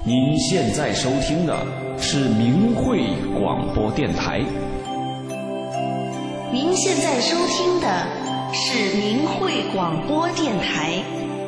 您现在收听的是明慧广播电台。 您现在收听的是明慧广播电台。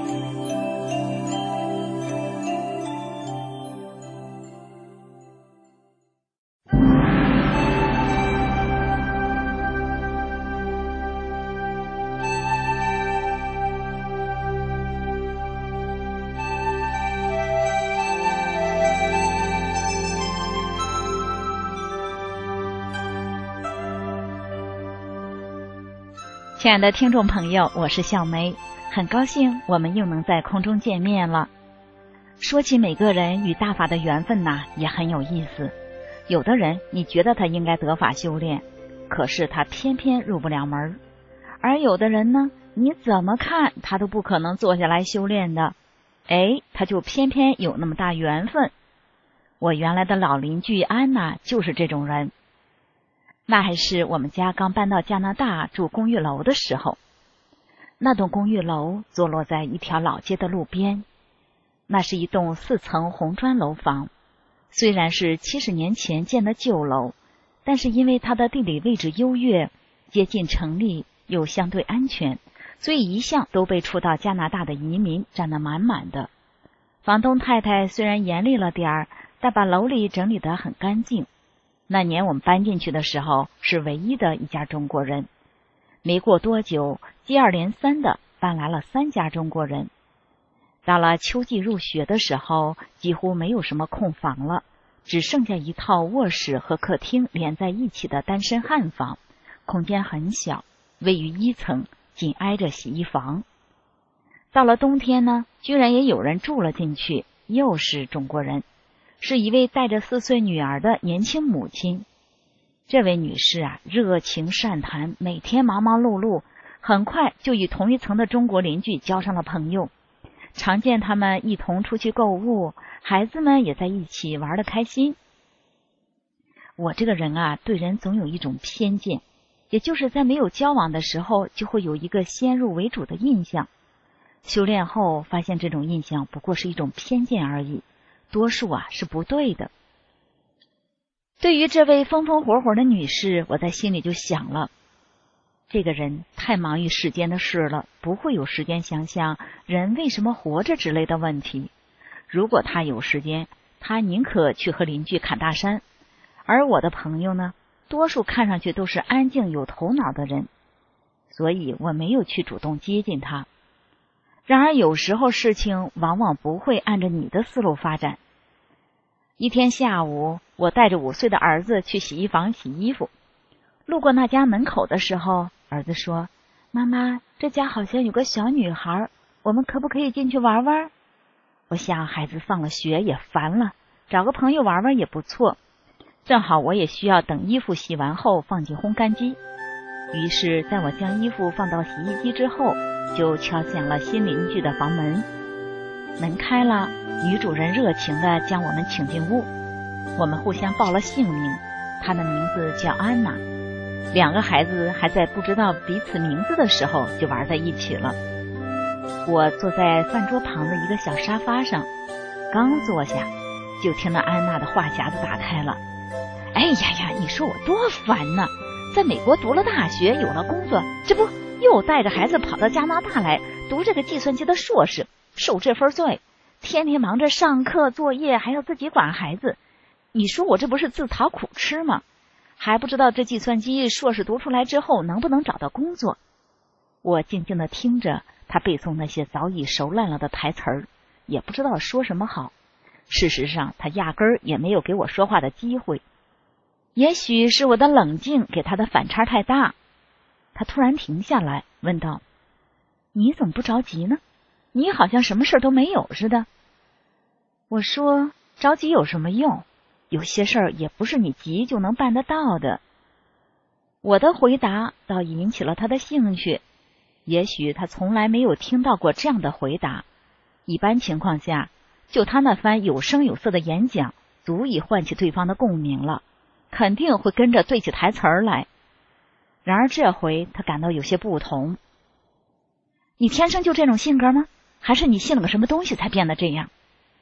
亲爱的听众朋友，我是小梅，很高兴我们又能在空中见面了。说起每个人与大法的缘分呐，也很有意思。有的人你觉得他应该得法修炼，可是他偏偏入不了门；而有的人呢，你怎么看他都不可能坐下来修炼的，他就偏偏有那么大缘分。我原来的老邻居安娜就是这种人。那还是我们家刚搬到加拿大住公寓楼的时候，那栋公寓楼坐落在一条老街的路边。那是一栋4层红砖楼房，虽然是70年前建的旧楼，但是因为它的地理位置优越，接近城里又相对安全，所以一向都被初到加拿大的移民占得满满的。房东太太虽然严厉了点儿，但把楼里整理得很干净。那年我们搬进去的时候是唯一的一家中国人，没过多久接二连三的搬来了3家中国人。到了秋季入学的时候，几乎没有什么空房了，只剩下一套卧室和客厅连在一起的单身汉房，空间很小，位于1层，紧挨着洗衣房。到了冬天呢，居然也有人住了进去，又是中国人，是一位带着4岁女儿的年轻母亲。这位女士啊，热情善谈，每天忙忙碌碌，很快就与同一层的中国邻居交上了朋友。常见他们一同出去购物，孩子们也在一起玩得开心。我这个人啊，对人总有一种偏见，也就是在没有交往的时候，就会有一个先入为主的印象。修炼后发现这种印象不过是一种偏见而已，多数是不对的。对于这位风风火火的女士，我在心里就想了，这个人太忙于世间的事了，不会有时间想想人为什么活着之类的问题。如果他有时间，他宁可去和邻居砍大山。而我的朋友呢，多数看上去都是安静有头脑的人，所以我没有去主动接近他。然而有时候事情往往不会按着你的思路发展。一天下午，我带着5岁的儿子去洗衣房洗衣服，路过那家门口的时候，儿子说：“妈妈，这家好像有个小女孩，我们可不可以进去玩玩？”我想孩子放了学也烦了，找个朋友玩玩也不错。正好我也需要等衣服洗完后放进烘干机。于是在我将衣服放到洗衣机之后，就敲响了新邻居的房门。门开了，女主人热情地将我们请进屋。我们互相报了姓名，她的名字叫安娜。2个孩子还在不知道彼此名字的时候就玩在一起了。我坐在饭桌旁的一个小沙发上，刚坐下，就听到安娜的话匣子打开了。哎呀，你说我多烦呢！在美国读了大学，有了工作，这不又带着孩子跑到加拿大来读这个计算机的硕士，受这份罪，天天忙着上课作业，还要自己管孩子。你说我这不是自讨苦吃吗？还不知道这计算机硕士读出来之后能不能找到工作。我静静地听着他背诵那些早已熟烂了的台词儿，也不知道说什么好。事实上他压根儿也没有给我说话的机会。也许是我的冷静给他的反差太大，他突然停下来问道：“你怎么不着急呢？你好像什么事都没有似的。”我说：“着急有什么用？有些事儿也不是你急就能办得到的。”我的回答倒引起了他的兴趣，也许他从来没有听到过这样的回答。一般情况下，就他那番有声有色的演讲，足以唤起对方的共鸣了，肯定会跟着对起台词儿来。然而这回他感到有些不同。“你天生就这种性格吗？还是你信了个什么东西才变得这样？”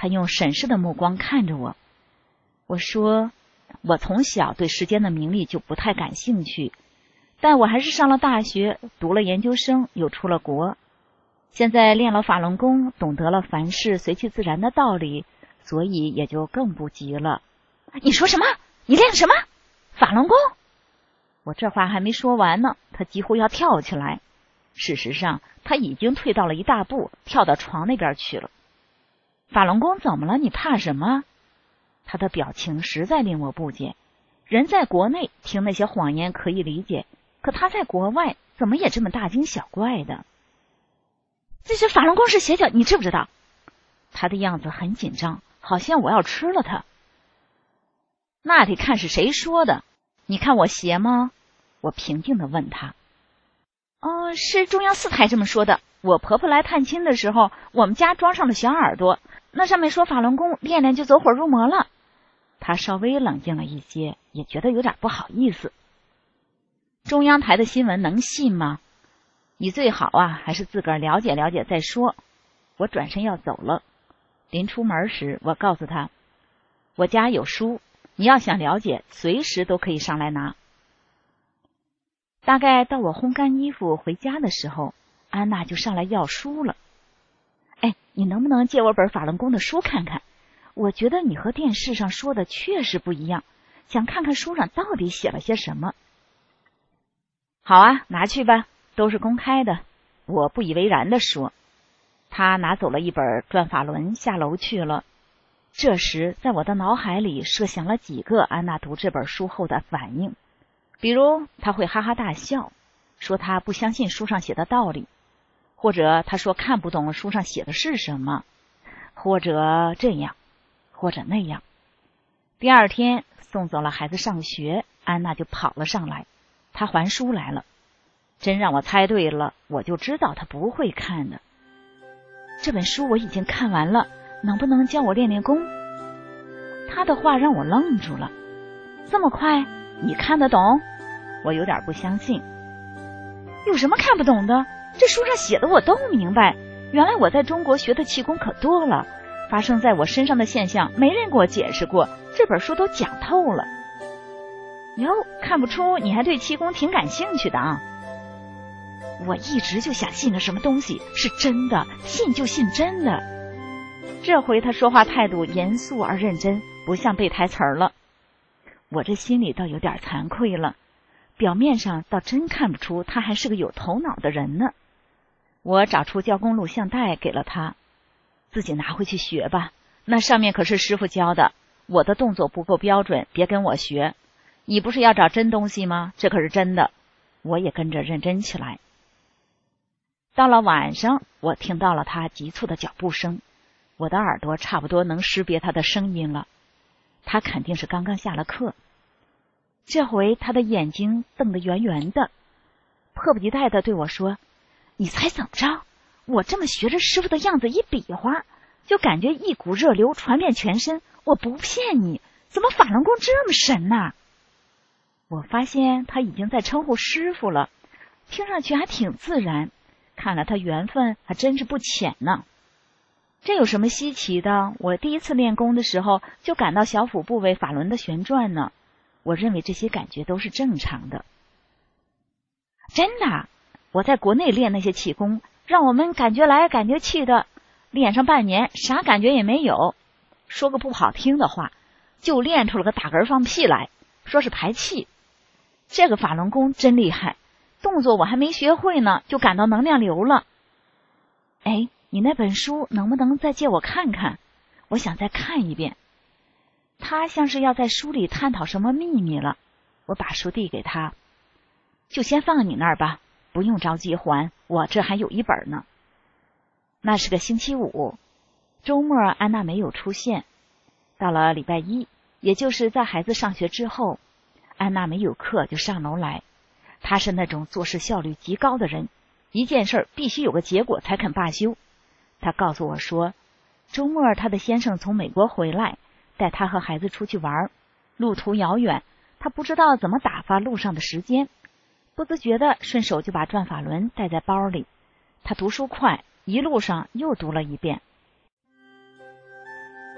他用审视的目光看着我。我说，我从小对世间的名利就不太感兴趣，但我还是上了大学，读了研究生，又出了国。现在练了法轮功，懂得了凡事随其自然的道理，所以也就更不急了。你说什么？你练什么？法轮功？我这话还没说完呢，他几乎要跳起来。事实上，他已经退到了一大步，跳到床那边去了。法轮功怎么了？你怕什么？他的表情实在令我不解。人在国内听那些谎言可以理解，可他在国外怎么也这么大惊小怪的？这些法轮功是邪教，你知不知道？他的样子很紧张，好像我要吃了他。那得看是谁说的。你看我邪吗？我平静地问他。是中央4台这么说的。我婆婆来探亲的时候，我们家装上了小耳朵，那上面说法轮功练练就走火入魔了。他稍微冷静了一些，也觉得有点不好意思。中央台的新闻能信吗？你最好还是自个儿了解了解再说。我转身要走了，临出门时我告诉他，我家有书，你要想了解随时都可以上来拿。大概到我烘干衣服回家的时候，安娜就上来要书了。你能不能借我本法轮功的书看看？我觉得你和电视上说的确实不一样，想看看书上到底写了些什么。好啊，拿去吧，都是公开的。我不以为然地说。他拿走了一本《转法轮》，下楼去了。这时在我的脑海里设想了几个安娜读这本书后的反应，比如他会哈哈大笑，说他不相信书上写的道理，或者他说看不懂书上写的是什么，或者这样，或者那样。第二天送走了孩子上学，安娜就跑了上来，她还书来了。真让我猜对了，我就知道她不会看的。这本书我已经看完了，能不能教我练练功？她的话让我愣住了。这么快？你看得懂？我有点不相信。有什么看不懂的？这书上写的我都明白。原来我在中国学的气功可多了，发生在我身上的现象没人给我解释过，这本书都讲透了。哟，看不出你还对气功挺感兴趣的啊。我一直就想信个什么东西是真的，信就信真的。这回他说话态度严肃而认真，不像背台词了。我这心里倒有点惭愧了，表面上倒真看不出他还是个有头脑的人呢。我找出教功录像带给了他，自己拿回去学吧，那上面可是师傅教的，我的动作不够标准，别跟我学。你不是要找真东西吗？这可是真的。我也跟着认真起来。到了晚上，我听到了他急促的脚步声，我的耳朵差不多能识别他的声音了。他肯定是刚刚下了课。这回他的眼睛瞪得圆圆的，迫不及待地对我说，你猜怎么着？我这么学着师傅的样子一比划，就感觉一股热流传遍全身，我不骗你，怎么法轮功这么神呢？我发现他已经在称呼师傅了，听上去还挺自然，看来他缘分还真是不浅呢。这有什么稀奇的？我第一次练功的时候就感到小腹部位法轮的旋转呢。我认为这些感觉都是正常的。真的，我在国内练那些气功，让我们感觉来感觉去的，练上半年啥感觉也没有。说个不好听的话，就练出了个打嗝放屁来，说是排气。这个法轮功真厉害，动作我还没学会呢，就感到能量流了。你那本书能不能再借我看看？我想再看一遍。他像是要在书里探讨什么秘密了。我把书递给他，就先放你那儿吧，不用着急还，我这还有一本呢。那是个星期五，周末安娜没有出现。到了礼拜一，也就是在孩子上学之后，安娜没有课就上楼来。她是那种做事效率极高的人，一件事必须有个结果才肯罢休。她告诉我说，周末她的先生从美国回来，带她和孩子出去玩，路途遥远，她不知道怎么打发路上的时间，不自觉的顺手就把转法轮带在包里。她读书快，一路上又读了一遍。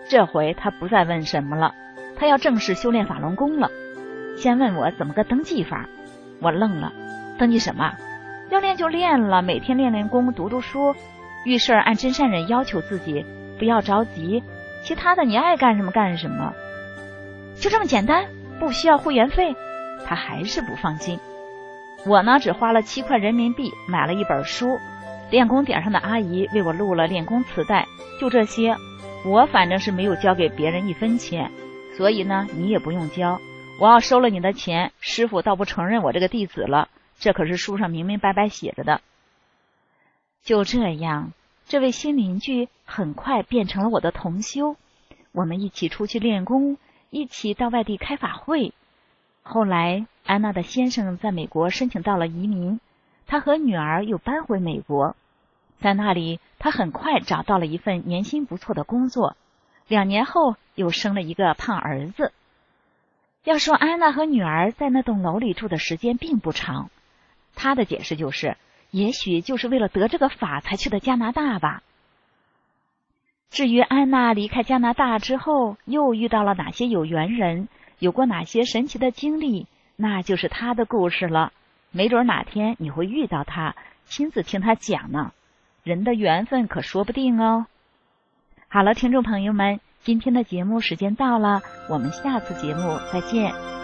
这回他不再问什么了，他要正式修炼法轮功了。先问我怎么个登记法，我愣了，登记什么？要练就练了，每天练练功，读读书，遇事按真善忍要求自己，不要着急，其他的你爱干什么干什么，就这么简单，不需要会员费。他还是不放心。我呢，只花了7块人民币买了一本书，练功点上的阿姨为我录了练功磁带，就这些。我反正是没有交给别人1分钱，所以呢，你也不用交。我要收了你的钱，师傅倒不承认我这个弟子了，这可是书上明明白白写着的。就这样，这位新邻居很快变成了我的同修，我们一起出去练功，一起到外地开法会。后来安娜的先生在美国申请到了移民，他和女儿又搬回美国，在那里他很快找到了一份年薪不错的工作，2年后又生了一个胖儿子。要说安娜和女儿在那栋楼里住的时间并不长，她的解释就是，也许就是为了得这个法才去的加拿大吧。至于安娜离开加拿大之后又遇到了哪些有缘人，有过哪些神奇的经历，那就是她的故事了。没准哪天你会遇到她，亲自听她讲呢。人的缘分可说不定哦。好了，听众朋友们，今天的节目时间到了，我们下次节目再见。